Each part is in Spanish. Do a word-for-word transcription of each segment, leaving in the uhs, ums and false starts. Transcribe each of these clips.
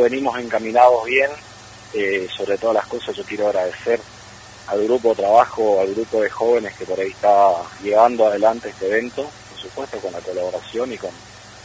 venimos encaminados bien. Eh, sobre todas las cosas yo quiero agradecer al grupo de trabajo, al grupo de jóvenes que por ahí está llevando adelante este evento, por supuesto con la colaboración y con,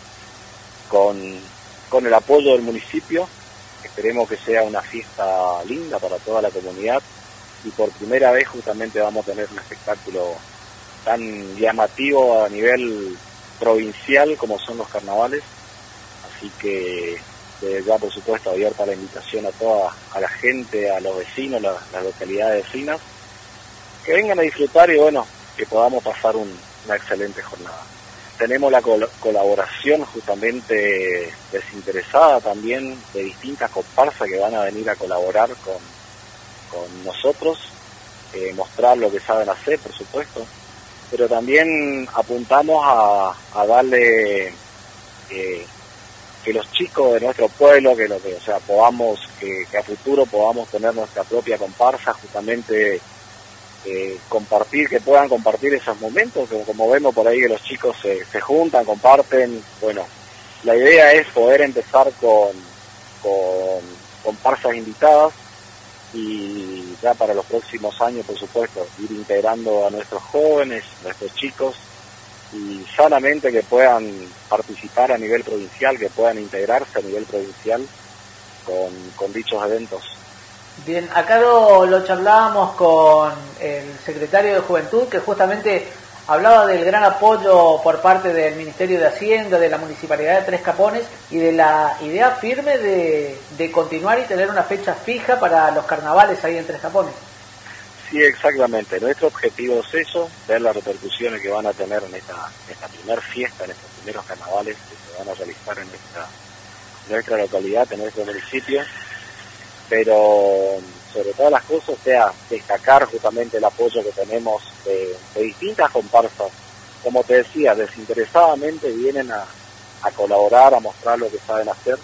con, con el apoyo del municipio. Esperemos que sea una fiesta linda para toda la comunidad y por primera vez justamente vamos a tener un espectáculo tan llamativo a nivel provincial como son los carnavales, así que desde ya por supuesto abierta la invitación a toda a la gente, a los vecinos, la, las localidades vecinas, que vengan a disfrutar y bueno, que podamos pasar un, una excelente jornada. Tenemos la col colaboración justamente desinteresada también de distintas comparsas que van a venir a colaborar con, con nosotros, eh, mostrar lo que saben hacer por supuesto, pero también apuntamos a, a darle eh, que los chicos de nuestro pueblo, que lo que, o sea, podamos, que, que a futuro podamos tener nuestra propia comparsa, justamente eh, compartir, que puedan compartir esos momentos, que como vemos por ahí que los chicos se, se juntan, comparten. Bueno, la idea es poder empezar con, con comparsas invitadas y ya para los próximos años, por supuesto, ir integrando a nuestros jóvenes, nuestros chicos, y sanamente que puedan participar a nivel provincial, que puedan integrarse a nivel provincial con, con dichos eventos. Bien, acá lo, lo charlábamos con el secretario de Juventud, que justamente hablaba del gran apoyo por parte del Ministerio de Hacienda, de la Municipalidad de Tres Capones, y de la idea firme de, de continuar y tener una fecha fija para los carnavales ahí en Tres Capones. Sí, exactamente. Nuestro objetivo es eso, ver las repercusiones que van a tener en esta, en esta primera fiesta, en estos primeros carnavales que se van a realizar en nuestra, en nuestra localidad, en nuestro municipio, pero sobre todas las cosas, o sea, destacar justamente el apoyo que tenemos de, de distintas comparsas, como te decía, desinteresadamente vienen a, a colaborar, a mostrar lo que saben hacer.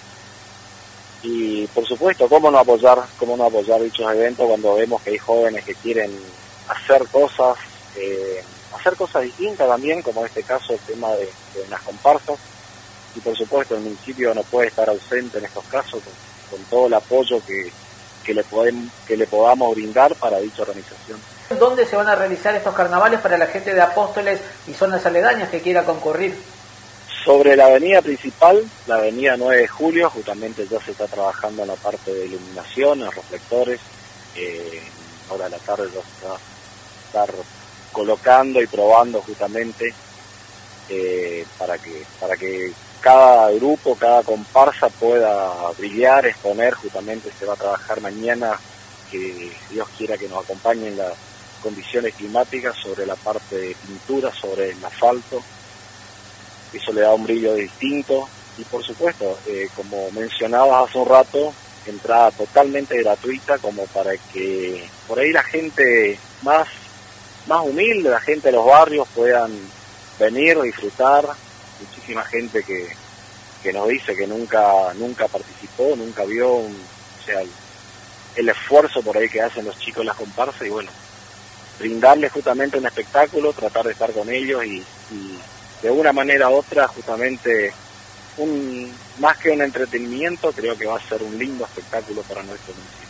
Y por supuesto, ¿cómo no apoyar, cómo no apoyar dichos eventos cuando vemos que hay jóvenes que quieren hacer cosas, eh, hacer cosas distintas también, como en este caso el tema de, de las comparsas? Y por supuesto el municipio no puede estar ausente en estos casos, con, con todo el apoyo que, que, le podemos, que le podamos brindar para dicha organización. ¿Dónde se van a realizar estos carnavales para la gente de Apóstoles y zonas aledañas que quiera concurrir? Sobre la avenida principal, la avenida nueve de julio, justamente ya se está trabajando en la parte de iluminación, en reflectores. Eh, ahora a la tarde ya se va a estar colocando y probando justamente eh, para que para que cada grupo, cada comparsa pueda brillar, exponer. Justamente se va a trabajar mañana, que Dios quiera que nos acompañen las condiciones climáticas, sobre la parte de pintura, sobre el asfalto. Eso le da un brillo distinto y por supuesto, eh, como mencionabas hace un rato, entrada totalmente gratuita, como para que por ahí la gente más, más humilde, la gente de los barrios puedan venir, disfrutar. Muchísima gente que, que nos dice que nunca, nunca participó, nunca vio un, o sea, el, el esfuerzo por ahí que hacen los chicos en las comparsas y bueno, brindarles justamente un espectáculo, tratar de estar con ellos y, y de una manera u otra, justamente, un, más que un entretenimiento, creo que va a ser un lindo espectáculo para nuestro municipio.